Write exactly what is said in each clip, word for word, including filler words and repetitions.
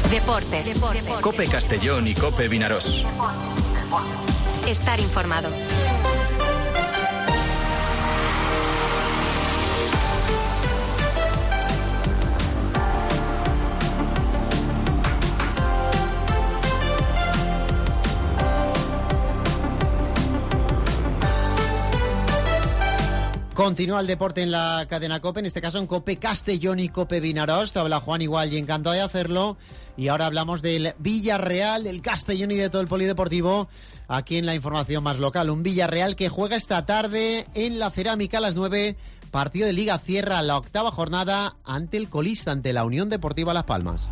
Deportes. Deportes. COPE Castellón y COPE Vinarós. Estar informado. Continúa el deporte en la cadena COPE, en este caso en COPE Castellón y COPE Vinarós. Te habla Juan igual y encantado de hacerlo. Y ahora hablamos del Villarreal, del Castellón y de todo el polideportivo aquí en la información más local. Un Villarreal que juega esta tarde en la Cerámica a las nueve. Partido de Liga, cierra la octava jornada ante el colista, ante la Unión Deportiva Las Palmas.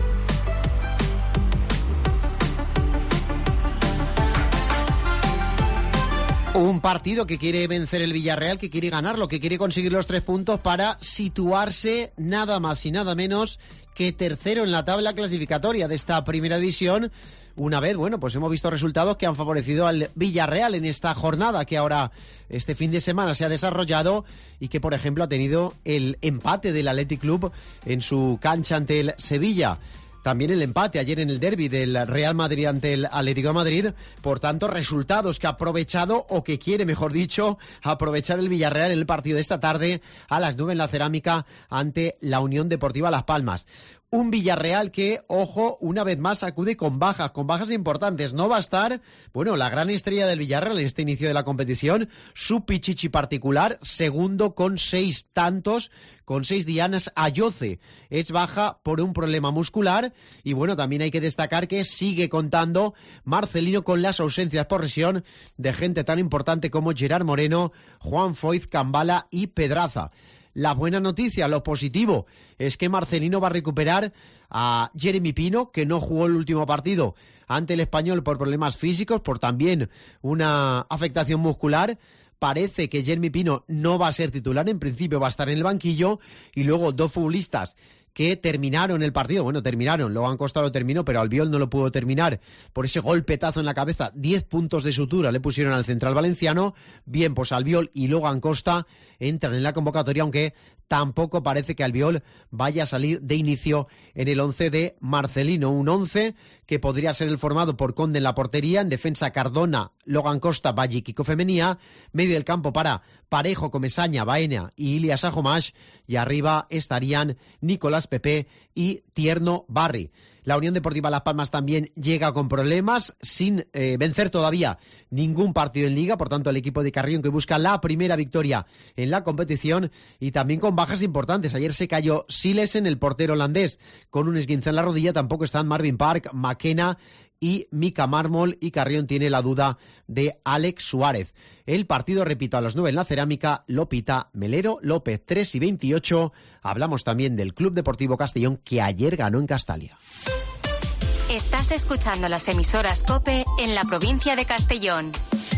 Un partido que quiere vencer el Villarreal, que quiere ganarlo, que quiere conseguir los tres puntos para situarse nada más y nada menos que tercero en la tabla clasificatoria de esta primera división. Una vez, bueno, pues hemos visto resultados que han favorecido al Villarreal en esta jornada que ahora este fin de semana se ha desarrollado y que, por ejemplo, ha tenido el empate del Athletic Club en su cancha ante el Sevilla. También el empate ayer en el derbi del Real Madrid ante el Atlético de Madrid. Por tanto, resultados que ha aprovechado, o que quiere, mejor dicho, aprovechar el Villarreal en el partido de esta tarde a las nueve en la Cerámica ante la Unión Deportiva Las Palmas. Un Villarreal que, ojo, una vez más acude con bajas, con bajas importantes. No va a estar, bueno, la gran estrella del Villarreal en este inicio de la competición, su pichichi particular, segundo con seis tantos, con seis dianas. Ayoce es baja por un problema muscular y, bueno, también hay que destacar que sigue contando Marcelino con las ausencias por lesión de gente tan importante como Gerard Moreno, Juan Foyth, Cambala y Pedraza. La buena noticia, lo positivo, es que Marcelino va a recuperar a Jeremy Pino, que no jugó el último partido ante el Español por problemas físicos, por también una afectación muscular. Parece que Jeremy Pino no va a ser titular, en principio va a estar en el banquillo, y luego dos futbolistas que terminaron el partido, bueno, terminaron, Logan Costa lo terminó, pero Albiol no lo pudo terminar por ese golpetazo en la cabeza, diez puntos de sutura le pusieron al central valenciano. Bien, pues Albiol y Logan Costa entran en la convocatoria, aunque tampoco parece que Albiol vaya a salir de inicio en el once de Marcelino, un once que podría ser el formado por Conde en la portería, en defensa Cardona, Logan Costa, Valle y Kiko Femenía, medio del campo para Parejo, Comesaña, Baena y Ilias Ajomash, y arriba estarían Nicolás Pepe y Tierno Barri. La Unión Deportiva Las Palmas también llega con problemas, sin eh, vencer todavía ningún partido en Liga, por tanto el equipo de Carrión que busca la primera victoria en la competición, y también con bajas importantes. Ayer se cayó Silesen, el portero holandés, con un esguince en la rodilla. Tampoco están Marvin Park, McKenna y Mika Mármol, y Carrión tiene la duda de Alex Suárez. El partido, repito, a las nueve en la Cerámica, lo pita Melero López, tres y veintiocho. Hablamos también del Club Deportivo Castellón, que ayer ganó en Castalia. Estás escuchando las emisoras COPE en la provincia de Castellón.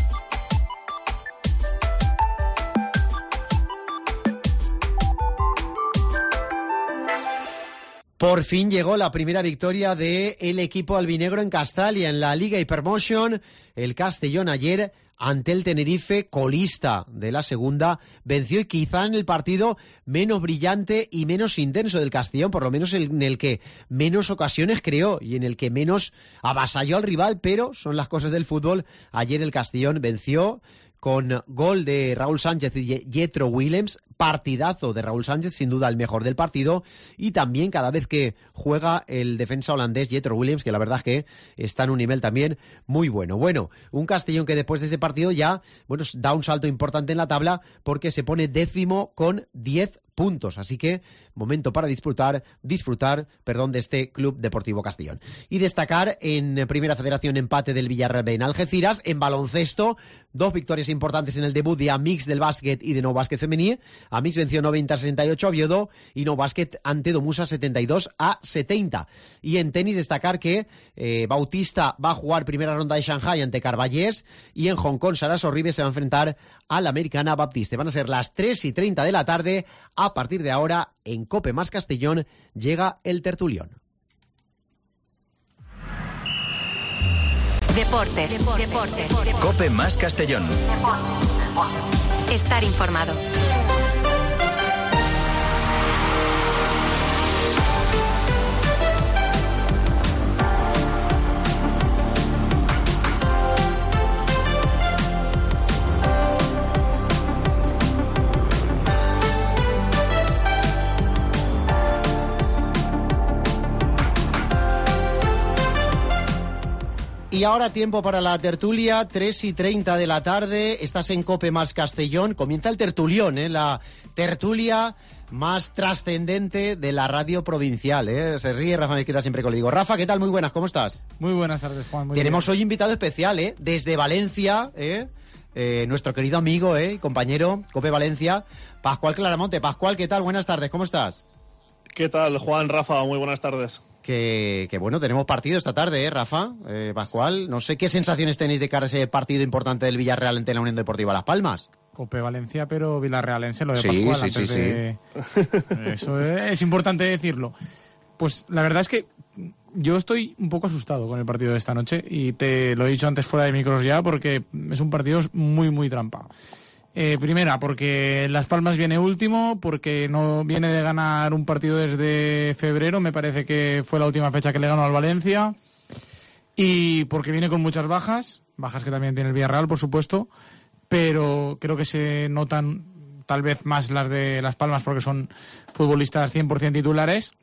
Por fin llegó la primera victoria del equipo albinegro en Castalia, en la Liga Hypermotion. El Castellón ayer ante el Tenerife, colista de la segunda, venció, y quizá en el partido menos brillante y menos intenso del Castellón, por lo menos en el que menos ocasiones creó y en el que menos avasalló al rival, pero son las cosas del fútbol. Ayer el Castellón venció con gol de Raúl Sánchez y Jetro Willems, partidazo de Raúl Sánchez, sin duda el mejor del partido, y también cada vez que juega el defensa holandés Jetro Willems, que la verdad es que está en un nivel también muy bueno. Bueno, un Castellón que después de ese partido ya, bueno, da un salto importante en la tabla, porque se pone décimo con diez puntos, así que momento para disfrutar, disfrutar, perdón, de este Club Deportivo Castellón. Y destacar en Primera Federación empate del Villarreal en Algeciras. En baloncesto, dos victorias importantes en el debut de Amix del básquet y de No Básquet femení. Amix venció noventa a sesenta y ocho a Oviedo y No Básquet ante Domusa setenta y dos a setenta. Y en tenis destacar que eh, Bautista va a jugar primera ronda de Shanghai ante Carballés, y en Hong Kong Sara Sorribes se va a enfrentar a la americana Baptiste. Van a ser las tres y treinta de la tarde. A partir de ahora, en COPE más Castellón, llega el tertulión. Deportes. Deportes. Deportes. COPE más Castellón. Estar informado. Y ahora tiempo para la tertulia, tres y treinta de la tarde, estás en COPE más Castellón, comienza el tertulión, ¿eh? La tertulia más trascendente de la radio provincial, ¿eh? Se ríe Rafa Mezquita siempre que lo digo. Rafa, ¿qué tal? Muy buenas, ¿cómo estás? Muy buenas tardes, Juan. Muy Tenemos bien. hoy invitado especial, ¿eh? Desde Valencia, ¿eh? Eh, nuestro querido amigo, ¿eh? Compañero, COPE Valencia, Pascual Claramonte. Pascual, ¿qué tal? Buenas tardes, ¿cómo estás? ¿Qué tal, Juan, Rafa? Muy buenas tardes. Que, que bueno, tenemos partido esta tarde, ¿eh, Rafa? Eh, Pascual, no sé qué sensaciones tenéis de cara a ese partido importante del Villarreal ante la Unión Deportiva Las Palmas. COPE Valencia, pero villarrealense, lo de Sí, Pascual. sí, antes sí, de... Eso es, es importante decirlo. Pues la verdad es que yo estoy un poco asustado con el partido de esta noche y te lo he dicho antes fuera de micros ya porque es un partido muy, muy trampa. Eh, primera, porque Las Palmas viene último, porque no viene de ganar un partido desde febrero, me parece que fue la última fecha que le ganó al Valencia, y porque viene con muchas bajas, bajas que también tiene el Villarreal, por supuesto, pero creo que se notan tal vez más las de Las Palmas porque son futbolistas cien por ciento titulares,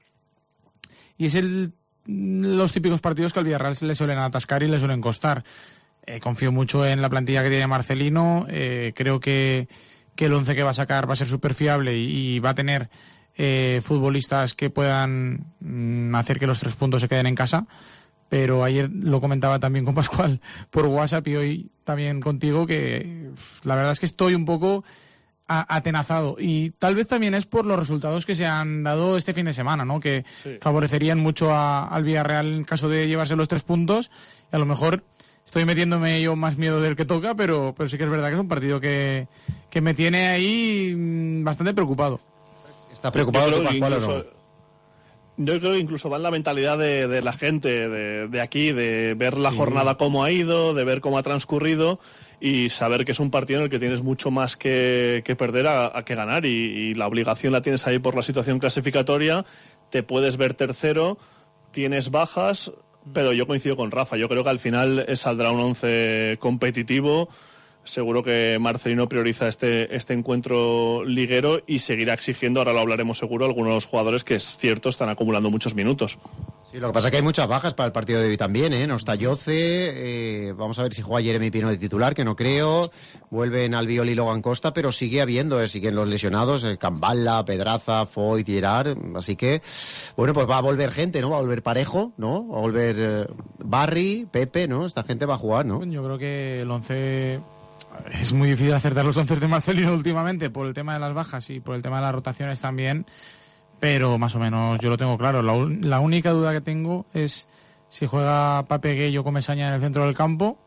y es el, los típicos partidos que al Villarreal se le suelen atascar y le suelen costar. Eh, confío mucho en la plantilla que tiene Marcelino, eh, creo que, que el once que va a sacar va a ser súper fiable y, y va a tener eh, futbolistas que puedan mm, hacer que los tres puntos se queden en casa, pero ayer lo comentaba también con Pascual por WhatsApp y hoy también contigo que la verdad es que estoy un poco a, atenazado y tal vez también es por los resultados que se han dado este fin de semana, ¿no? Que sí. Favorecerían mucho a, al Villarreal en caso de llevarse los tres puntos y a lo mejor estoy metiéndome yo más miedo del que toca, pero, pero sí que es verdad que es un partido que, que me tiene ahí bastante preocupado. ¿Está preocupado yo Pascual incluso, o no? Yo creo que incluso va en la mentalidad de, de la gente de, de aquí, de ver la sí. jornada cómo ha ido, de ver cómo ha transcurrido y saber que es un partido en el que tienes mucho más que, que perder a, a que ganar y, y la obligación la tienes ahí por la situación clasificatoria, te puedes ver tercero, tienes bajas... Pero yo coincido con Rafa, yo creo que al final saldrá un once competitivo, seguro que Marcelino prioriza este, este encuentro liguero y seguirá exigiendo, ahora lo hablaremos seguro, algunos jugadores que es cierto están acumulando muchos minutos. Sí, lo que pasa es que hay muchas bajas para el partido de hoy también, ¿eh? No está Yoce, eh, vamos a ver si juega Jeremy Pino de titular, que no creo, vuelven Albiol y Logan Costa, pero sigue habiendo, eh, siguen los lesionados, el Camballa, Pedraza, Foyt, Gerard, así que, bueno, pues va a volver gente, ¿no? Va a volver Parejo, ¿no? Va a volver eh, Barry, Pepe, ¿no? Esta gente va a jugar, ¿no? Yo creo que el once... Es muy difícil acertar los once de Marcelino últimamente por el tema de las bajas y por el tema de las rotaciones también, pero más o menos yo lo tengo claro. La, la única duda que tengo es si juega Pape Gueye o Comesaña en el centro del campo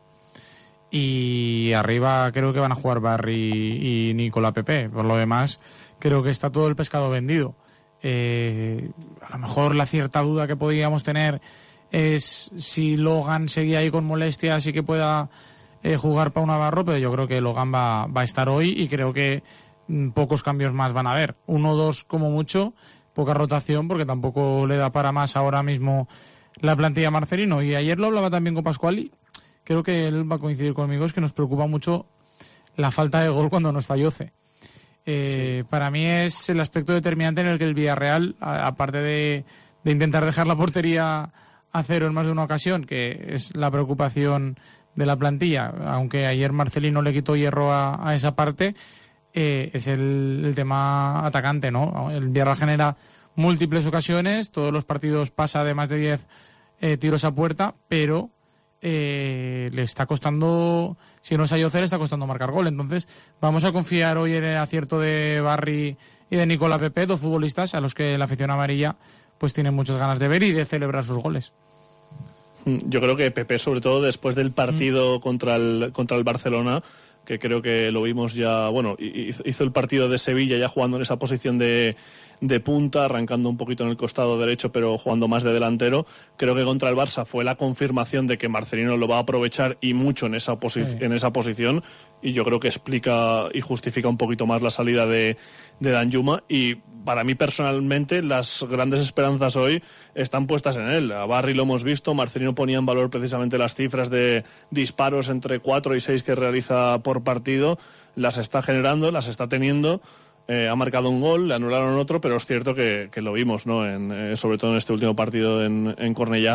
y arriba creo que van a jugar Barry y Nicola Pepe. Por lo demás creo que está todo el pescado vendido. Eh, a lo mejor la cierta duda que podríamos tener es si Logan seguía ahí con molestias y que pueda eh, jugar Pau Navarro, pero yo creo que Logan va, va a estar hoy y creo que mm, pocos cambios más van a haber. Uno o dos como mucho, poca rotación porque tampoco le da para más ahora mismo la plantilla Marcelino. Y ayer lo hablaba también con Pascual y creo que él va a coincidir conmigo, es que nos preocupa mucho la falta de gol cuando no está Yoce. Eh, sí. Para mí es el aspecto determinante en el que el Villarreal, a, aparte de, de intentar dejar la portería a cero en más de una ocasión, que es la preocupación de la plantilla, aunque ayer Marcelino le quitó hierro a, a esa parte, eh, es el, el tema atacante, ¿no? El Villarreal genera múltiples ocasiones, todos los partidos pasa de más de diez eh, tiros a puerta, pero eh, le está costando, si no es a Yoce, le está costando marcar gol. Entonces vamos a confiar hoy en el acierto de Barry y de Nicola Pepe, dos futbolistas a los que la afición amarilla pues tiene muchas ganas de ver y de celebrar sus goles. Yo creo que Pepe, sobre todo después del partido mm. contra el contra el Barcelona, que creo que lo vimos ya, bueno, hizo el partido de Sevilla ya jugando en esa posición de, de punta, arrancando un poquito en el costado derecho, pero jugando más de delantero. Creo que contra el Barça fue la confirmación de que Marcelino lo va a aprovechar y mucho en esa, posi- sí. en esa posición, y yo creo que explica y justifica un poquito más la salida de, de Danjuma, y para mí personalmente las grandes esperanzas hoy están puestas en él. A Barry lo hemos visto, Marcelino ponía en valor precisamente las cifras de disparos entre cuatro y seis que realiza por partido, las está generando, las está teniendo. Eh, ha marcado un gol, le anularon otro, pero es cierto que, que lo vimos, ¿no? En, eh, sobre todo en este último partido en, en Cornellá,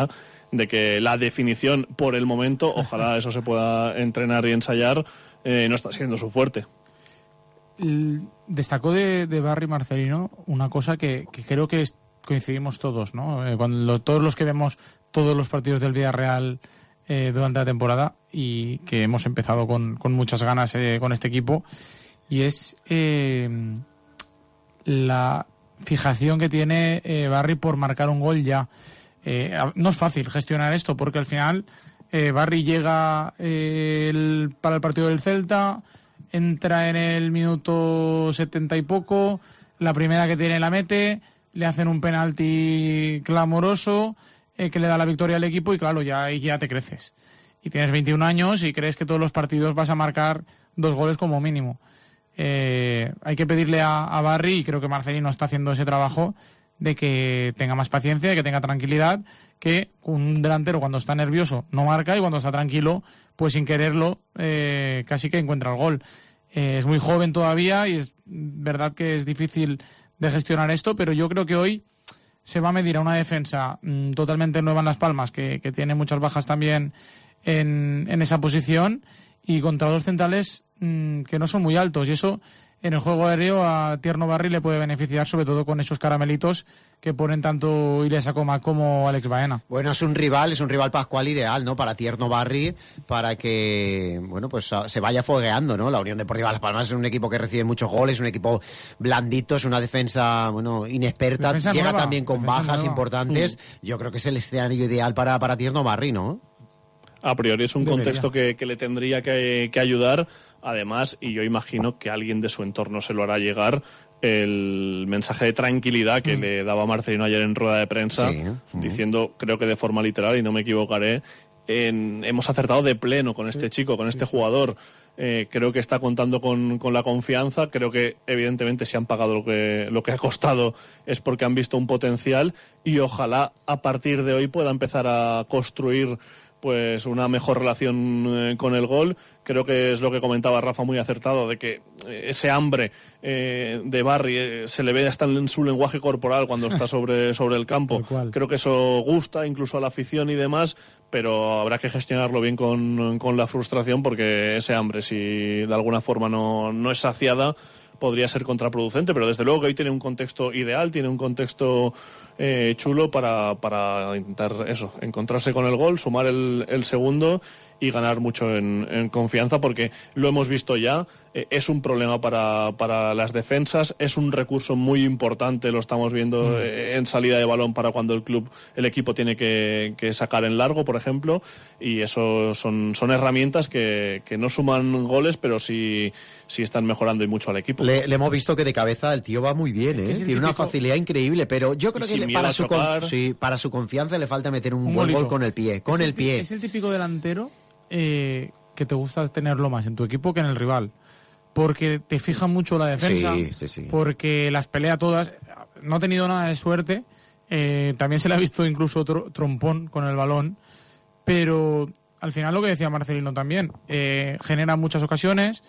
de que la definición por el momento, ojalá eso se pueda entrenar y ensayar, eh, no está siendo su fuerte. Destacó de, de Barry Marcelino una cosa que, que creo que es, coincidimos todos, ¿no? Eh, cuando todos los que vemos todos los partidos del Villarreal eh, durante la temporada y que hemos empezado con, con muchas ganas eh, con este equipo, y es eh, la fijación que tiene eh, Barry por marcar un gol ya. Eh, no es fácil gestionar esto porque al final eh, Barry llega eh, el, para el partido del Celta, entra en el minuto setenta y poco, la primera que tiene la mete, le hacen un penalti clamoroso eh, que le da la victoria al equipo y claro, ya, ya te creces. Y tienes veintiún años y crees que todos los partidos vas a marcar dos goles como mínimo. Eh, hay que pedirle a, a Barry, y creo que Marcelino está haciendo ese trabajo, de que tenga más paciencia, de que tenga tranquilidad, que un delantero cuando está nervioso no marca y cuando está tranquilo, pues sin quererlo, eh, casi que encuentra el gol. Eh, es muy joven todavía y es verdad que es difícil de gestionar esto, pero yo creo que hoy se va a medir a una defensa mmm, totalmente nueva en Las Palmas, que, que tiene muchas bajas también en, en esa posición, y contra dos centrales mmm, que no son muy altos, y eso en el juego aéreo a Tierno Barry le puede beneficiar, sobre todo con esos caramelitos que ponen tanto Ilyas Acomac como Alex Baena. Bueno, es un rival, es un rival Pascual ideal, ¿no? Para Tierno Barry, para que, bueno, pues se vaya fogueando, ¿no? La Unión Deportiva Las Palmas es un equipo que recibe muchos goles, un equipo blandito, es una defensa, bueno, inexperta, defensa llega nueva, también con bajas nueva. importantes. Mm. Yo creo que es el escenario ideal para, para Tierno Barry, ¿no? A priori es un Debería. contexto que, que le tendría que, que ayudar. Además, y yo imagino que alguien de su entorno se lo hará llegar, el mensaje de tranquilidad que mm. le daba Marcelino ayer en rueda de prensa, sí. mm. diciendo, creo que de forma literal, y no me equivocaré, en, hemos acertado de pleno con sí. este chico, con sí, este sí. jugador. Eh, creo que está contando con, con la confianza. Creo que, evidentemente, si han pagado lo que, lo que ha costado es porque han visto un potencial, y ojalá a partir de hoy pueda empezar a construir pues una mejor relación eh, con el gol. Creo que es lo que comentaba Rafa, muy acertado, de que eh, ese hambre eh, de Barry eh, se le ve hasta en su lenguaje corporal cuando está sobre, sobre el campo. Creo que eso gusta incluso a la afición y demás, pero habrá que gestionarlo bien con, con la frustración, porque ese hambre, si de alguna forma no, no es saciada, podría ser contraproducente. Pero desde luego que hoy tiene un contexto ideal, tiene un contexto eh, chulo para, para intentar eso, encontrarse con el gol, sumar el, el segundo y ganar mucho en, en confianza, porque lo hemos visto ya, eh, es un problema para, para las defensas, es un recurso muy importante, lo estamos viendo mm. eh, en salida de balón para cuando el club, el equipo tiene que, que sacar en largo, por ejemplo, y eso son, son herramientas que, que no suman goles, pero sí, sí están mejorando y mucho al equipo. Le, le hemos visto que de cabeza el tío va muy bien, ¿eh? Es tiene una facilidad increíble, pero yo creo que para su, con, sí, para su confianza le falta meter un, un buen gol con el pie, con el, el pie. Es el típico delantero Eh, que te gusta tenerlo más en tu equipo que en el rival, porque te fija mucho la defensa, sí, sí, sí. porque las pelea todas. No ha tenido nada de suerte, eh, también se le ha visto incluso tr- trompón con el balón, pero al final lo que decía Marcelino también, eh, genera muchas ocasiones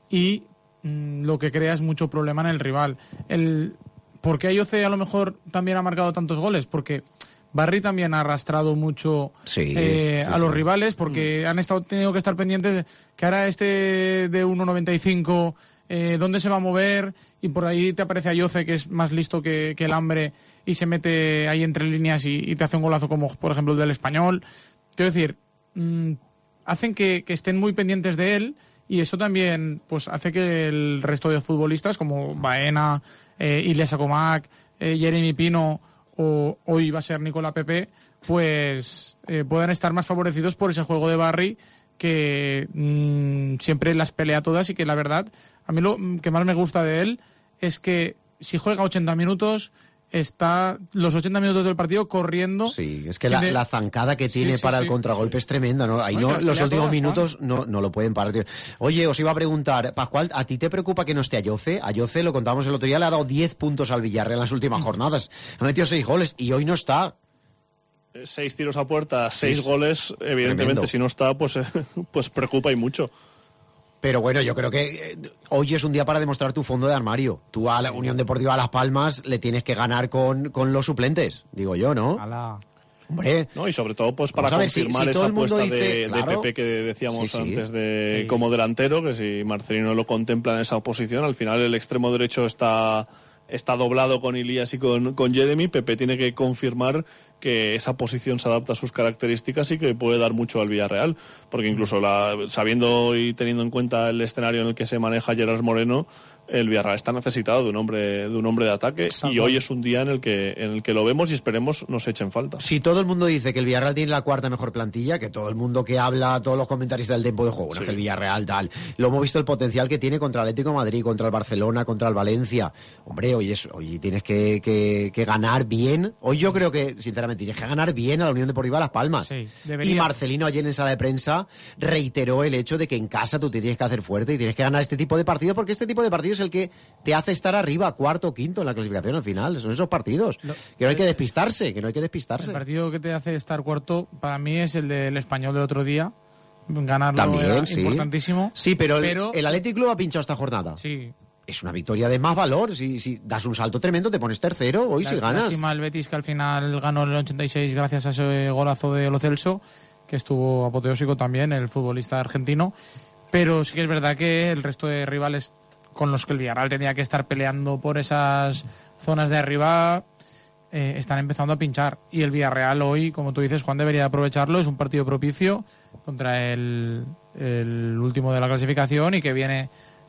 y mmm, lo que crea es mucho problema en el rival. El, ¿Por qué Ayoce a lo mejor también ha marcado tantos goles? Porque Barry también ha arrastrado mucho sí, eh, sí, a los sí. rivales, porque mm. han estado tenido que estar pendientes de que ahora este de uno noventa y cinco, eh, dónde se va a mover, y por ahí te aparece Ayoce, que es más listo que, que el hambre, y se mete ahí entre líneas y, y te hace un golazo como, por ejemplo, el del Español. Quiero decir, mmm, hacen que, que estén muy pendientes de él, y eso también pues hace que el resto de futbolistas, como Baena, eh, Ilyas Acomac, eh, Jeremy Pino, o hoy va a ser Nicola Pepe, pues eh, puedan estar más favorecidos por ese juego de Barry, que mmm, siempre las pelea todas, y que la verdad, a mí lo que más me gusta de él es que si juega ochenta minutos, está los ochenta minutos del partido corriendo. Sí, es que la, de... la zancada que tiene sí, sí, para sí, el contragolpe sí. es tremenda, ¿no? Ahí no, no los últimos minutos no, no lo pueden parar, tío. Oye, os iba a preguntar, Pascual, ¿a ti te preocupa que no esté Ayoce? Ayoce, lo contábamos el otro día, le ha dado diez puntos al Villarreal en las últimas jornadas. Ha metido seis goles y hoy no está. Seis tiros a puerta, seis sí, goles, evidentemente, tremendo. Si no está, pues, pues preocupa y mucho. Pero bueno, yo creo que eh, hoy es un día para demostrar tu fondo de armario. Tú a la Unión Deportiva Las Palmas le tienes que ganar con, con los suplentes, digo yo, ¿no? Alá. Hombre, ¿no? Y sobre todo pues para Vamos a ver, confirmar si- si todo esa el mundo apuesta dice, de, claro. de Pepe que decíamos Sí, sí. antes de Sí. como delantero, que si Marcelino lo contempla en esa posición, al final el extremo derecho está, está doblado con Ilías y con, con Jeremy. Pepe tiene que confirmar que esa posición se adapta a sus características y que puede dar mucho al Villarreal, porque incluso la, sabiendo y teniendo en cuenta el escenario en el que se maneja Gerard Moreno, el Villarreal está necesitado de un hombre de un hombre de ataque y hoy es un día en el que en el que lo vemos y esperemos nos echen falta. si todo el mundo dice que el Villarreal tiene la cuarta mejor plantilla, que todo el mundo que habla, todos los comentaristas del tiempo de juego, bueno, Sí. que el Villarreal tal, lo hemos visto el potencial que tiene contra el Atlético de Madrid, contra el Barcelona, contra el Valencia. Hombre, hoy es, hoy tienes que, que, que ganar bien. Hoy yo creo que, sinceramente, tienes que ganar bien a la Unión Deportiva Las Palmas. Sí, debería. Y Marcelino ayer en sala de prensa reiteró el hecho de que en casa tú te tienes que hacer fuerte y tienes que ganar este tipo de partidos, porque este tipo de partidos es el que te hace estar arriba, cuarto o quinto en la clasificación al final. Son esos partidos. Lo- Que no hay que despistarse, que no hay que despistarse. El partido que te hace estar cuarto, para mí, es el del Español del otro día. Ganarlo También, era sí. importantísimo. Sí, pero, el- Pero- el Athletic Club ha pinchado esta jornada. Sí. Es una victoria de más valor. Si, si das un salto tremendo, te pones tercero hoy si La- ganas. Lástima el Betis, que al final ganó el ochenta y seis gracias a ese golazo de Lo Celso, que estuvo apoteósico también, el futbolista argentino. Pero sí que es verdad que el resto de rivales con los que el Villarreal tenía que estar peleando por esas zonas de arriba eh, están empezando a pinchar. Y el Villarreal hoy, como tú dices, Juan, debería aprovecharlo. Es un partido propicio contra el, el último de la clasificación y que viene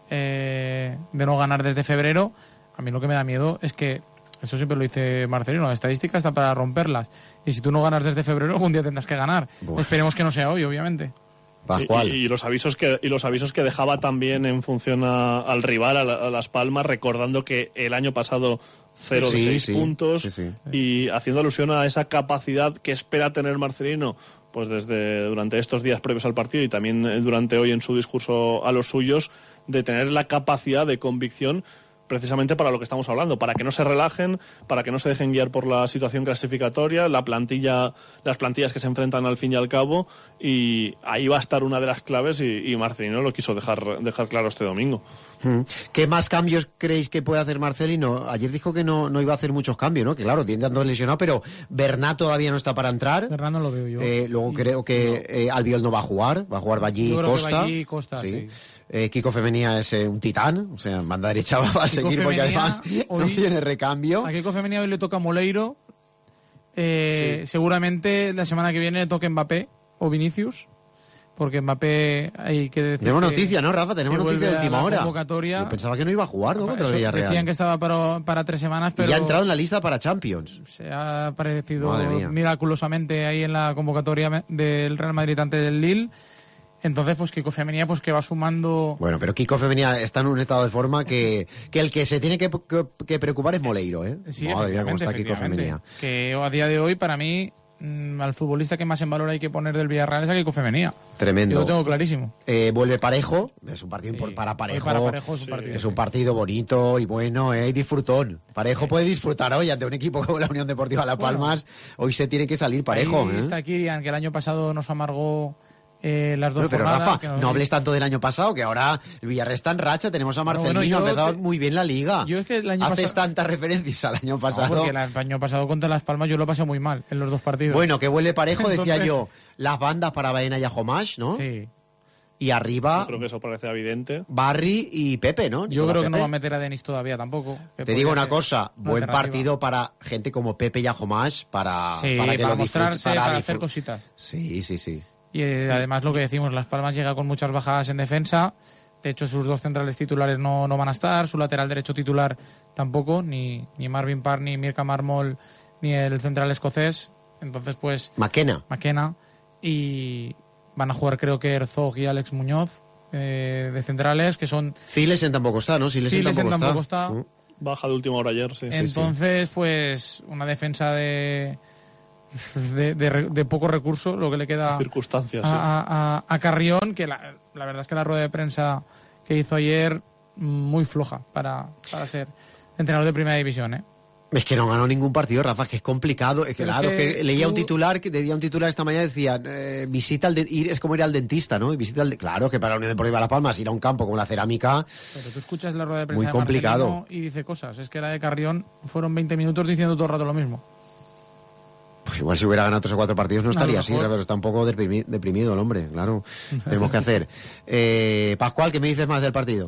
eh, de no ganar desde febrero. A mí lo que me da miedo es que, eso siempre lo dice Marcelino, la estadística está para romperlas. Y si tú no ganas desde febrero, algún día tendrás que ganar. Buah. Esperemos que no sea hoy, obviamente. Pascual. Y, y los avisos que y los avisos que dejaba también en función a- al rival, a, la- a Las Palmas, recordando que el año pasado cero de Sí, seis sí, puntos sí, sí. y haciendo alusión a esa capacidad que espera tener Marcelino pues desde durante estos días previos al partido y también eh, durante hoy en su discurso a los suyos, de tener la capacidad de convicción precisamente para lo que estamos hablando, para que no se relajen, para que no se dejen guiar por la situación clasificatoria, la plantilla, las plantillas que se enfrentan al fin y al cabo, y ahí va a estar una de las claves y, y Marcelino lo quiso dejar, dejar claro este domingo. Mm. ¿Qué más cambios creéis que puede hacer Marcelino? Ayer dijo que no, no iba a hacer muchos cambios, ¿no? Que claro, tiene tanto lesionado, pero Bernat todavía no está para entrar. Bernat no lo veo yo. Eh, luego Y- creo que eh, Albiol no va a jugar, va a jugar Ballí Yo y creo que Costa. Ballí y Costa, sí. Eh, Kiko Femenía es eh, un titán, o sea, en banda derecha va a Kiko seguir porque Femenía, además no hoy- tiene recambio. A Keiko Femenía hoy le toca Moleiro. Eh, Sí. Seguramente la semana que viene le toque Mbappé o Vinicius. Porque Mbappé hay que decir. Tenemos que- noticia, ¿no, Rafa? Tenemos que noticia de vuelve a última la hora. convocatoria. Yo pensaba que no iba a jugar, ¿no? Contra el Eso Villarreal. decían que estaba para, para tres semanas, pero Y ya ha entrado en la lista para Champions. se ha aparecido Madre mía. miraculosamente ahí en la convocatoria del Real Madrid ante el Lille. Entonces, pues Kiko Femenía, pues que va sumando. Bueno, pero Kiko Femenía está en un estado de forma que, que el que se tiene que, que- que preocupar es Moleiro, ¿eh? Sí, Madre mía, cómo efectivamente, está Kiko efectivamente. Femenía. Que a día de hoy, para mí, mm, al futbolista que más en valor hay que poner del Villarreal es a Kiko Femenía. Yo Tremendo. lo tengo clarísimo. Eh, vuelve Parejo, es un partido impor- Sí. para Hoy Parejo. para Parejo es un Sí. partido. Es un sí. partido bonito y bueno, ¿eh? Y disfrutón. Parejo puede disfrutar hoy ante un equipo como la Unión Deportiva Las Bueno. Palmas. Hoy se tiene que salir Parejo. Ahí ¿eh? está Kirian, que el año pasado nos amargó eh, las dos Bueno, pero jornadas. Rafa, que nos- no hables tanto del año pasado, que ahora el Villarreal está en racha, tenemos a Bueno, Marcelino, bueno, yo ha empezado que- muy bien la liga. Yo es que el año Haces pasado- tantas referencias al año No, pasado. porque el año pasado contra Las Palmas yo lo pasé muy mal en los dos partidos. Bueno, que vuelve Parejo, decía Entonces- yo, las bandas para Baena y Ajomash, ¿no? Sí. Y Yo arriba, creo que eso parece evidente. Barry y Pepe, ¿no? Yo Nicolás creo que no Pepe. va a meter a Denis todavía tampoco. que Te podría digo una ser cosa, una buen alternativa. partido para gente como Pepe y Ajomash para, Sí, para que para lo disfruten. mostrarse, para, hacer disfrut- cositas. Sí, sí, sí. Y eh, además lo que decimos, Las Palmas llega con muchas bajadas en defensa. De hecho, sus dos centrales titulares no, no van a estar. Su lateral derecho titular tampoco. Ni, ni Marvin Parr, ni Mirka Marmol, ni el central escocés. Entonces, pues, McKenna. McKenna. Y van a jugar creo que Herzog y Alex Muñoz eh, de centrales, que son... Zilesen tampoco está, ¿no? Zilesen, Zilesen tampoco, tampoco está. está. Mm. Baja de última hora ayer, sí. Entonces, pues, una defensa de, de, de re- de poco recurso, lo que le queda... Circunstancias, a, sí. a- a- a Carrión, que la, la verdad es que la rueda de prensa que hizo ayer, muy floja para, para ser entrenador de primera división, ¿eh? Es que no ganó ningún partido, Rafa, es que es complicado. Es que, Pero es claro, que es que leía tú- un titular, que decía un titular esta mañana, decía, eh, visita al de- ir, es como ir al dentista, ¿no? Y visita al de- claro, que para la Unión Deportiva Las Palmas ir a un campo como la cerámica, Pero tú escuchas la rueda de prensa Muy de complicado. Marcelino y dice cosas. Es que la de Carrión fueron veinte minutos diciendo todo el rato lo mismo. igual si hubiera ganado tres o cuatro partidos no estaría así, mejor. pero está un poco deprimi- deprimido el hombre, claro. Tenemos que hacer. Eh, Pascual, ¿qué me dices más del partido?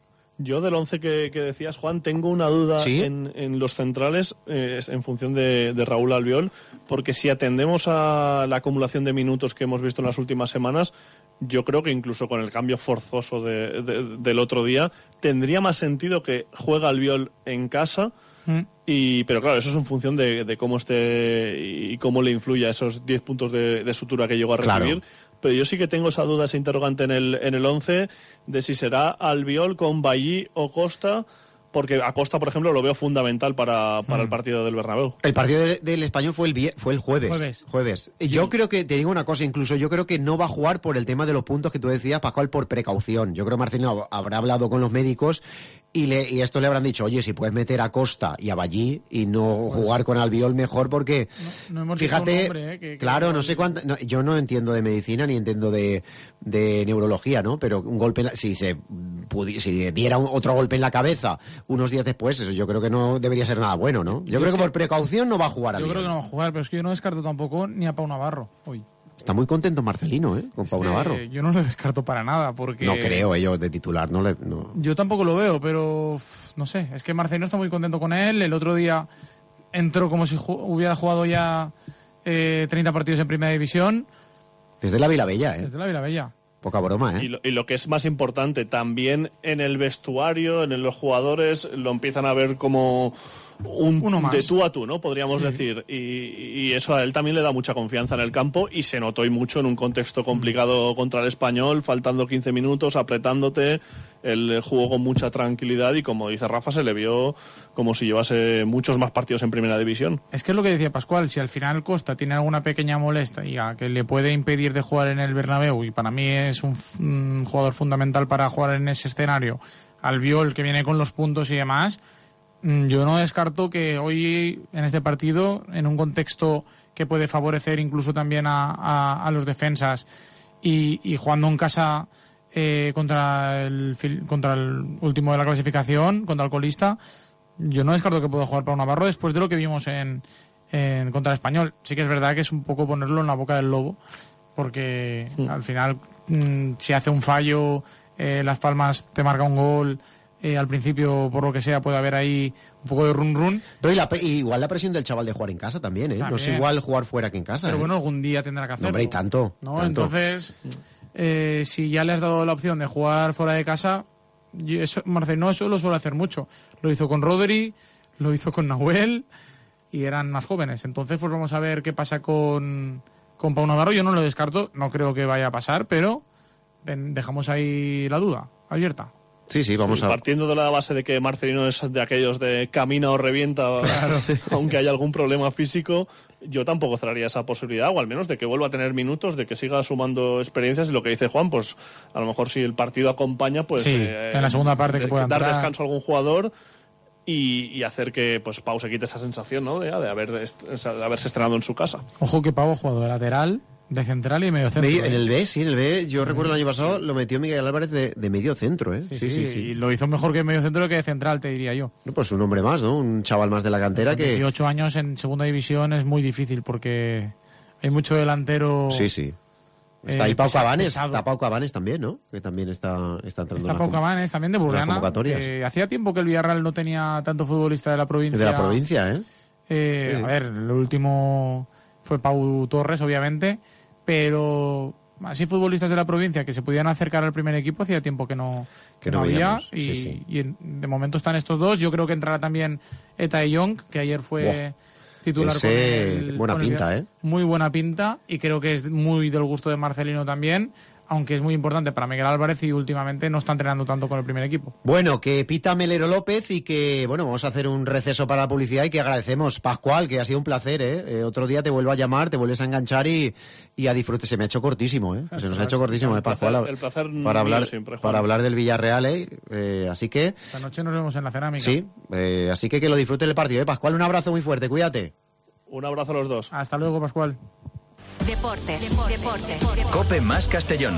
Yo del once que, que decías, Juan, tengo una duda ¿Sí? en, en los centrales eh, en función de, de Raúl Albiol, porque si atendemos a la acumulación de minutos que hemos visto en las últimas semanas, yo creo que incluso con el cambio forzoso de, de, del otro día, tendría más sentido que juega Albiol en casa. Mm. Y, pero claro, eso es en función de, de cómo esté y cómo le influya esos diez puntos de, de sutura que llegó a recibir. Claro. Pero yo sí que tengo esa duda, esa interrogante en el en el once de si será Albiol con Bailly o Costa, porque a Costa, por ejemplo, lo veo fundamental para, para Mm. el partido del Bernabéu. El partido de- del Español fue el vie- fue el jueves. Jueves. Jueves. Y Yo creo que, te digo una cosa, incluso yo creo que no va a jugar por el tema de los puntos que tú decías, Pascual, por precaución. Yo creo que Marcelino habrá hablado con los médicos y, le, y esto le habrán dicho, oye, si puedes meter a Costa y a Bailly y no Pues, jugar con Albiol mejor porque... No, no hemos dicho Fíjate, un nombre, ¿eh? que, que claro, que- no sé cuánto... no, yo no entiendo de medicina ni entiendo de, de neurología, ¿no? Pero un golpe, en la- si se pudi- si diera un- otro golpe en la cabeza unos días después, eso yo creo que no debería ser nada bueno, ¿no? Yo, Yo creo es que que- por precaución no va a jugar Yo Albiol. creo que no va a jugar, pero es que yo no descarto tampoco ni a Pau Navarro hoy. Está muy contento Marcelino, ¿eh? Con Es Pau que Navarro. Yo no lo descarto para nada, porque... No creo, ellos de titular, no le... no. Yo tampoco lo veo, pero uf, no sé. Es que Marcelino está muy contento con él. El otro día entró como si ju- hubiera jugado ya eh, treinta partidos en Primera División Desde la Vilabella, ¿eh? desde la Vilabella. Poca broma, Y ¿eh? lo, y lo que es más importante, también en el vestuario, en los jugadores, lo empiezan a ver como un Uno más. de tú a tú, ¿no? Podríamos decir. Y, y eso a él también le da mucha confianza en el campo y se notó y mucho en un contexto complicado contra el Español, faltando quince minutos, apretándote. Él jugó con mucha tranquilidad y, como dice Rafa, se le vio como si llevase muchos más partidos en Primera División. Es que es lo que decía Pascual, si al final Costa tiene alguna pequeña molestia que le puede impedir de jugar en el Bernabéu, y para mí es un, un jugador fundamental para jugar en ese escenario, Albiol, que viene con los puntos y demás, mm, yo no descarto que hoy en este partido, en un contexto que puede favorecer incluso también a, a, a los defensas y, y jugando en casa eh, contra, el, fil- contra el último de la clasificación, contra el colista, yo no descarto que pueda jugar Pau Navarro después de lo que vimos en, en contra el Español. Sí que es verdad que es un poco ponerlo en la boca del lobo, porque Sí. al final, mm, si hace un fallo, eh, Las Palmas te marca un gol, eh, al principio, por lo que sea, puede haber ahí un poco de run run, No, y la pe- y igual la presión del chaval de jugar en casa también, ¿eh? No es También. igual jugar fuera que en casa, pero ¿eh? bueno, algún día tendrá que No, hacerlo. hombre, y tanto, ¿no? tanto. Entonces, eh, si ya le has dado la opción de jugar fuera de casa, y eso, Marcelino eso lo suele hacer mucho. Lo hizo con Rodri, lo hizo con Nahuel y eran más jóvenes. Entonces, pues vamos a ver qué pasa con, con Pau Navarro. Yo no lo descarto, no creo que vaya a pasar, pero ven, dejamos ahí la duda abierta. Sí, sí, vamos Sí, a... Partiendo de la base de que Marcelino es de aquellos de camina o revienta, aunque haya algún problema físico, yo tampoco cerraría esa posibilidad, o al menos de que vuelva a tener minutos, de que siga sumando experiencias. Y lo que dice Juan, pues a lo mejor si el partido acompaña, pues Sí, en la segunda parte que pueda dar entrar. descanso a algún jugador y, y hacer que pues Pau se quite esa sensación, ¿no? de, de haber est- de haberse estrenado en su casa. Ojo que Pau ha jugado de lateral, de central y medio centro. Medio- ¿eh? en el B, sí, en el B, yo recuerdo el año pasado lo metió Miguel Álvarez de, de medio centro, ¿eh? Sí, sí, y lo hizo mejor que medio centro que de central, te diría yo. No, pues un hombre más, ¿no? Un chaval más de la cantera Con que... dieciocho años en segunda división es muy difícil porque hay mucho delantero. Sí, sí. Está eh, ahí Pau pesa- Cabanes, pesado. está Pau Cabanes también, ¿no? Que también está, está entrando Está en la Pau com- Cabanes también de las Burriana. convocatorias. Que hacía tiempo que el Villarreal no tenía tanto futbolista de la provincia. de la provincia, ¿eh? Eh, Sí. A ver, el último fue Pau Torres, obviamente, pero así futbolistas de la provincia que se pudieran acercar al primer equipo hacía tiempo que no, Que no había. veíamos, Y, sí, sí. y en- de momento están estos dos. Yo creo que entrará también Eta Young, que ayer fue titular Ese, con el. buena con el pinta, Villar- ¿eh? Muy buena pinta, y creo que es muy del gusto de Marcelino también, aunque es muy importante para Miguel Álvarez y últimamente no está entrenando tanto con el primer equipo. Bueno, que pita Melero López y que, bueno, vamos a hacer un receso para la publicidad y que agradecemos. Pascual, que ha sido un placer, ¿eh? Eh, otro día te vuelvo a llamar, te vuelves a enganchar y, y a disfrutar. Se me ha hecho cortísimo, ¿eh? Se nos ha hecho cortísimo, ¿eh, El placer- Pascual? el placer para mío hablar, siempre, Juan. para hablar del Villarreal, ¿eh? Eh, así que, Esta noche nos vemos en la cerámica. sí, eh, así que que lo disfruten el partido, ¿eh? Pascual, un abrazo muy fuerte, cuídate. Un abrazo a los dos. Hasta luego, Pascual. Deportes. Deportes. Cope más Castellón.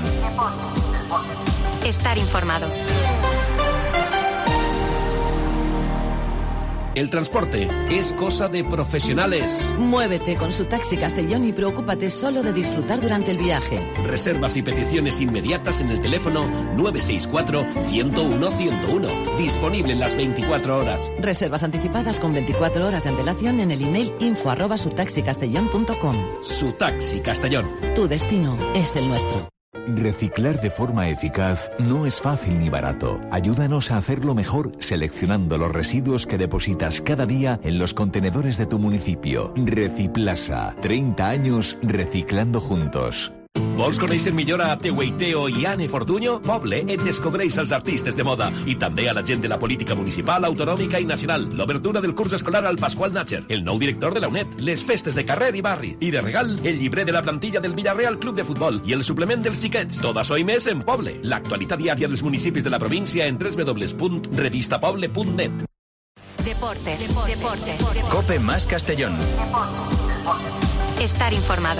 Estar informado. El transporte es cosa de profesionales. Muévete con su Taxi Castellón y preocúpate solo de disfrutar durante el viaje. Reservas y peticiones inmediatas en el teléfono nueve seis cuatro, ciento uno, ciento uno. Disponible en las veinticuatro horas. Reservas anticipadas con veinticuatro horas de antelación en el email info arroba sutaxicastellón punto com. Su Taxi Castellón. Tu destino es el nuestro. Reciclar de forma eficaz no es fácil ni barato. Ayúdanos a hacerlo mejor seleccionando los residuos que depositas cada día en los contenedores de tu municipio. Reciplasa. treinta años reciclando juntos. Vols conèixer millor a Teo Teo i Anne Fortuño? Poble et descobreix els artistes de moda i també a la gent de la política municipal, autonòmica i nacional. L'obertura del curs escolar al Pasqual Natcher, el nou director de la U N E D, les festes de carrer i barri. I de regal, el llibrer de la plantilla del Villarreal Club de Futbol i el suplement dels xiquets. Tot això i més en Poble. L'actualitat diària dels municipis de la província en doble u doble u doble u punt revistapoble punt net. Deportes. Deportes. Deportes. Cope más Castellón. Estar informado.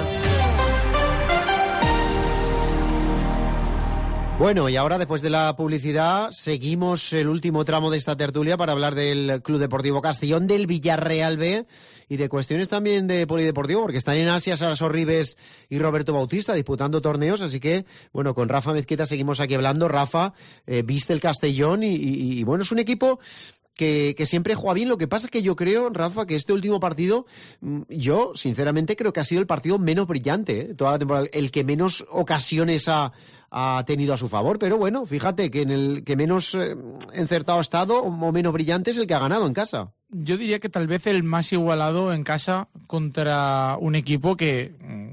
Bueno, y ahora, después de la publicidad, seguimos el último tramo de esta tertulia para hablar del Club Deportivo Castellón, del Villarreal B y de cuestiones también de polideportivo, porque están en Asia Sara Sorribes y Roberto Bautista disputando torneos, así que, bueno, con Rafa Mezquita seguimos aquí hablando. Rafa, eh, viste el Castellón y, y, y, bueno, es un equipo que, que siempre juega bien. Lo que pasa es que yo creo, Rafa, que este último partido, yo, sinceramente, creo que ha sido el partido menos brillante, ¿eh? Toda la temporada, el que menos ocasiones ha... ha tenido a su favor, pero bueno, fíjate que en el que menos eh, encertado ha estado o menos brillante es el que ha ganado en casa. Yo diría que tal vez el más igualado en casa contra un equipo que,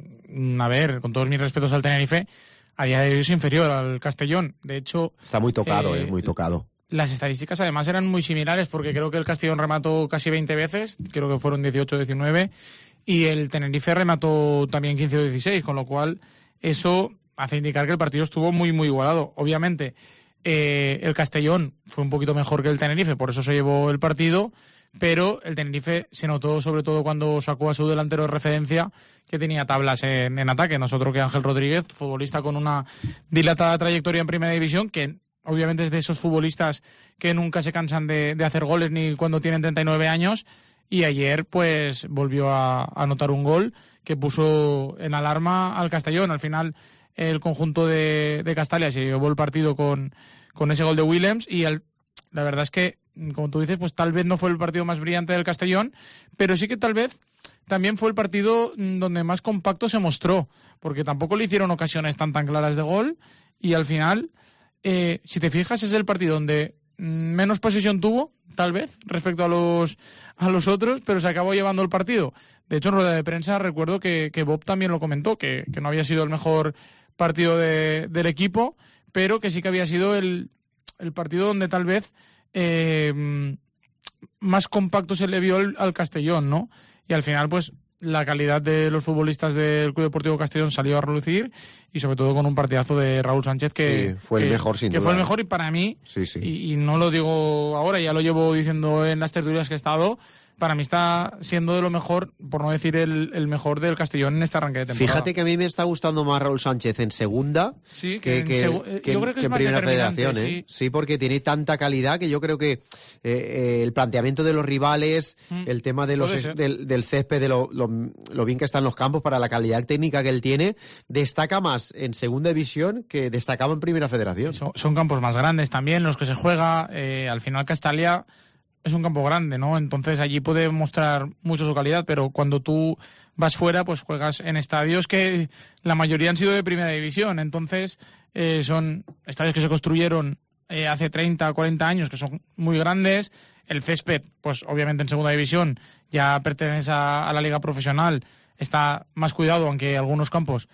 a ver, con todos mis respetos al Tenerife, a día de hoy es inferior al Castellón. De hecho... Está muy tocado, eh, eh, muy tocado. Las estadísticas además eran muy similares porque creo que el Castellón remató casi veinte veces, creo que fueron dieciocho o diecinueve, y el Tenerife remató también quince o dieciséis, con lo cual eso hace indicar que el partido estuvo muy, muy igualado. Obviamente, eh, el Castellón fue un poquito mejor que el Tenerife, por eso se llevó el partido, pero el Tenerife se notó sobre todo cuando sacó a su delantero de referencia, que tenía tablas en, en ataque, no es otro que Ángel Rodríguez, futbolista con una dilatada trayectoria en Primera División, que obviamente es de esos futbolistas que nunca se cansan de, de hacer goles ni cuando tienen treinta y nueve años, y ayer pues volvió a, a anotar un gol que puso en alarma al Castellón. Al final el conjunto de, de Castalia se llevó el partido con, con ese gol de Williams y el, la verdad es que, como tú dices, pues tal vez no fue el partido más brillante del Castellón, pero sí que tal vez también fue el partido donde más compacto se mostró, porque tampoco le hicieron ocasiones tan tan claras de gol y al final, eh, si te fijas, es el partido donde menos posesión tuvo, tal vez, respecto a los, a los otros, pero se acabó llevando el partido. De hecho, en rueda de prensa recuerdo que, que Bob también lo comentó, que, que no había sido el mejor partido de, del equipo, pero que sí que había sido el, el partido donde tal vez eh, más compacto se le vio al, al Castellón, ¿no? Y al final, pues, la calidad de los futbolistas del Club Deportivo Castellón salió a relucir y sobre todo con un partidazo de Raúl Sánchez que, sí, fue el que, mejor sin que duda. fue el mejor y para mí, sí, sí. Y, y no lo digo ahora, ya lo llevo diciendo en las tertulias que he estado, para mí está siendo de lo mejor, por no decir el, el mejor del Castellón en este arranque de temporada. Fíjate que a mí me está gustando más Raúl Sánchez en segunda sí, que, que, que, en, segu- que, yo creo que, que es en más primera federación. sí. ¿eh? Sí, porque tiene tanta calidad que yo creo que eh, eh, el planteamiento de los rivales, mm. el tema de los es, del, del césped, de lo, lo, lo bien que están los campos para la calidad técnica que él tiene, destaca más en segunda división que destacaba en primera federación. Son, son campos más grandes también los que se juega. Eh, al final Castalia es un campo grande, ¿no? Entonces allí puede mostrar mucho su calidad, pero cuando tú vas fuera, pues juegas en estadios que la mayoría han sido de primera división. Entonces eh, son estadios que se construyeron eh, hace treinta, cuarenta años, que son muy grandes. El césped, pues obviamente en segunda división ya pertenece a, a la liga profesional, está más cuidado, aunque algunos campos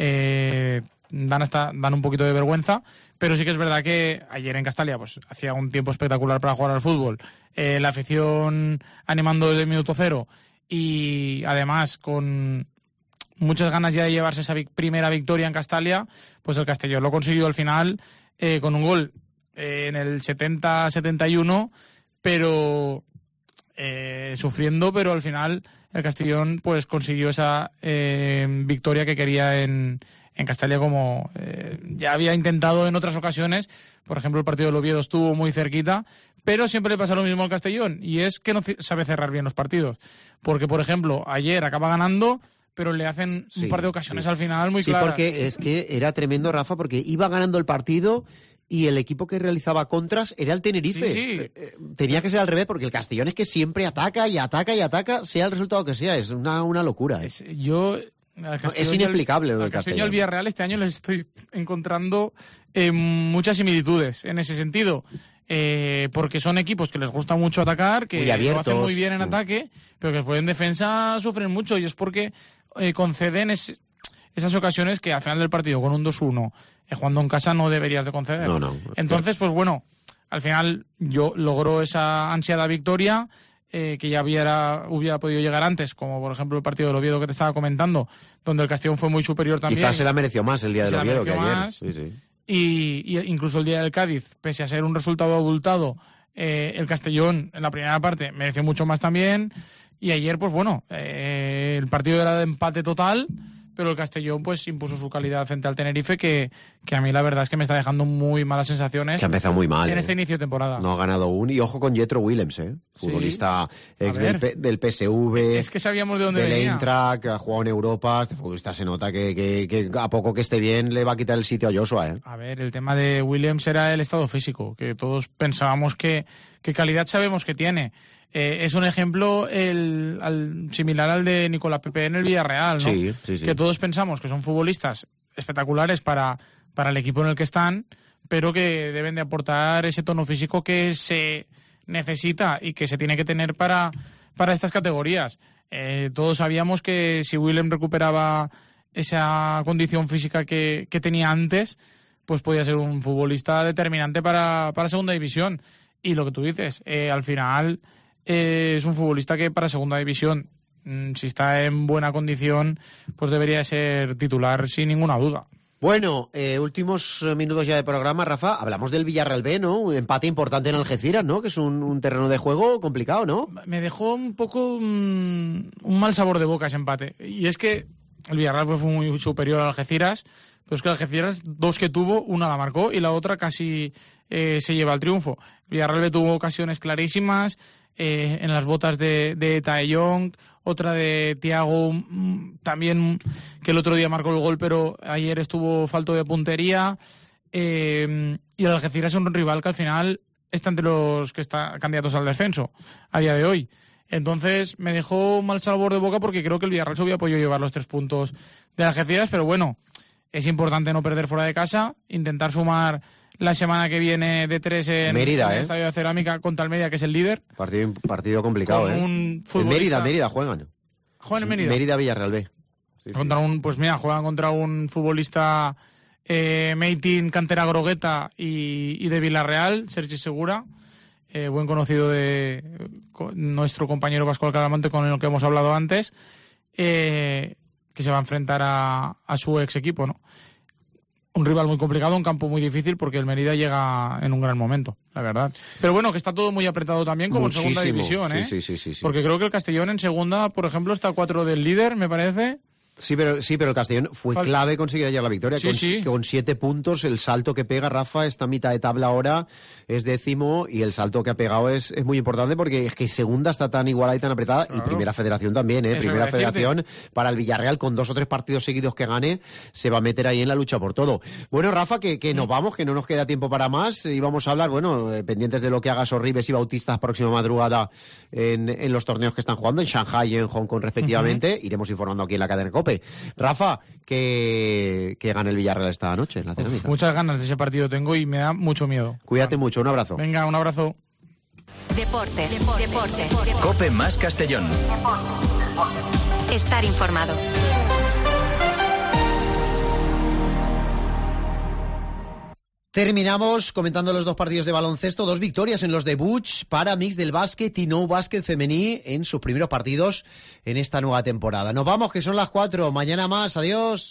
eh, dan hasta dan un poquito de vergüenza, pero sí que es verdad que ayer en Castalia pues hacía un tiempo espectacular para jugar al fútbol, eh, la afición animando desde el minuto cero y además con muchas ganas ya de llevarse esa vic- primera victoria en Castalia, pues el Castellón lo consiguió al final eh, con un gol eh, en el setenta setenta y uno, pero eh, sufriendo, pero al final el Castellón pues consiguió esa eh, victoria que quería en, en Castalia, como eh, ya había intentado en otras ocasiones. Por ejemplo, el partido del Oviedo estuvo muy cerquita, pero siempre le pasa lo mismo al Castellón, y es que no sabe cerrar bien los partidos. Porque, por ejemplo, ayer acaba ganando, pero le hacen Sí, un par de ocasiones sí. al final muy Sí, claras. porque es que era tremendo, Rafa, porque iba ganando el partido y el equipo que realizaba contras era el Tenerife. Sí, sí. Eh, eh, Tenía que ser al revés, porque el Castellón es que siempre ataca y ataca y ataca, sea el resultado que sea. Es una, una locura. ¿eh? Es, yo... Es inexplicable lo del Castellón. Al Castellón y al Castellón. Villarreal este año les estoy encontrando eh, muchas similitudes en ese sentido. Eh, porque son equipos que les gusta mucho atacar, que Muy lo abiertos. hacen muy bien en Mm. ataque, pero que después en defensa sufren mucho, y es porque eh, conceden es, esas ocasiones que al final del partido con un dos uno eh, jugando en casa no deberías de conceder. No, no. Entonces, pues bueno, al final yo logró esa ansiada victoria eh, que ya hubiera, hubiera podido llegar antes, como por ejemplo el partido del Oviedo que te estaba comentando, donde el Castellón fue muy superior también. Quizás se la mereció más el día Se del la Oviedo que mereció ayer. más. Sí, sí. Y, y incluso el día del Cádiz, pese a ser un resultado abultado, eh, el Castellón en la primera parte mereció mucho más también. Y ayer, pues bueno, eh, el partido era de empate total, pero el Castellón pues impuso su calidad frente al Tenerife, que, que a mí la verdad es que me está dejando muy malas sensaciones Que ha empezado muy mal. en ¿eh? este inicio de temporada. No ha ganado un. Y ojo con Jetro Willems, ¿eh? Futbolista ex del, ver. P- del P S V. Es que sabíamos de dónde del venía. Eintracht, que ha jugado en Europa. Este futbolista se nota que, que, que a poco que esté bien le va a quitar el sitio a Joshua, ¿eh? A ver, el tema de Williams era el estado físico, que todos pensábamos que, que calidad sabemos que tiene. Eh, es un ejemplo el, al, similar al de Nicolás Pepe en el Villarreal, ¿no? Sí, sí, sí. Que todos pensamos que son futbolistas espectaculares para, para el equipo en el que están, pero que deben de aportar ese tono físico que se necesita y que se tiene que tener para, para estas categorías. Eh, todos sabíamos que si Willem recuperaba esa condición física que, que tenía antes, pues podía ser un futbolista determinante para, para segunda división. Y lo que tú dices, eh, al final eh, es un futbolista que para segunda división, mmm, si está en buena condición, pues debería ser titular sin ninguna duda. Bueno, eh, últimos minutos ya de programa, Rafa. Hablamos del Villarreal B, ¿no? Un empate importante en Algeciras, ¿no? Que es un, un terreno de juego complicado, ¿no? Me dejó un poco mmm, un mal sabor de boca ese empate. Y es que el Villarreal fue muy superior al Algeciras, pero es que el Algeciras, dos que tuvo, una la marcó y la otra casi eh, se lleva al triunfo. El Villarreal B tuvo ocasiones clarísimas eh, en las botas de, de Tae Young, otra de Thiago mmm, también, que el otro día marcó el gol, pero ayer estuvo falto de puntería. Eh, y el Algeciras es un rival que al final está entre los que están candidatos al descenso a día de hoy. Entonces me dejó un mal sabor de boca porque creo que el Villarreal se hubiera podido llevar los tres puntos de Algeciras, pero bueno, es importante no perder fuera de casa, intentar sumar la semana que viene de tres en, Mérida, en el ¿eh? Estadio de Cerámica contra el Mérida, que es el líder. Partido, partido complicado, Con ¿eh? un En futbolista- Mérida, Mérida juegan. Juegan en Mérida. Mérida, Villarreal B. Sí, sí. Contra un, pues mira, juegan contra un futbolista eh, Meitin, cantera grogueta y, y de Villarreal, Sergi Segura, eh, buen conocido de co- nuestro compañero Pascual Calamonte, con el que hemos hablado antes, eh, que se va a enfrentar a, a su ex equipo, ¿no? Un rival muy complicado, un campo muy difícil, porque el Mérida llega en un gran momento, la verdad. Pero bueno, que está todo muy apretado también, como Muchísimo. en segunda división, ¿eh? Sí, sí, sí, sí, sí. Porque creo que el Castellón en segunda, por ejemplo, está a cuatro del líder, me parece. Sí, pero, sí, pero el Castellón fue Fal- clave conseguir ayer la victoria. Sí, con, sí. con siete puntos, el salto que pega Rafa, esta mitad de tabla ahora es décimo, y el salto que ha pegado es, es muy importante porque es que segunda está tan igualada y tan apretada, Claro. y primera federación también, ¿eh? Eso Primera iba a decirte. federación para el Villarreal, con dos o tres partidos seguidos que gane, se va a meter ahí en la lucha por todo. Bueno, Rafa, que, que nos vamos, que no nos queda tiempo para más, y vamos a hablar, bueno, eh, pendientes de lo que haga Sorribes y Bautistas próxima madrugada en, en los torneos que están jugando, en Shanghai y en Hong Kong respectivamente. Iremos informando aquí en la cadena COPE. Rafa, que, que gane el Villarreal esta noche en la Cerámica. Muchas ganas de ese partido tengo y me da mucho miedo. Cuídate mucho, un abrazo. Venga, un abrazo. Deportes, deportes, Cope más Castellón. estar informado. Terminamos comentando los dos partidos de baloncesto, dos victorias en los debuts para Mix del Básquet y No Básquet Femení en sus primeros partidos en esta nueva temporada. Nos vamos, que son las cuatro. Mañana más. Adiós.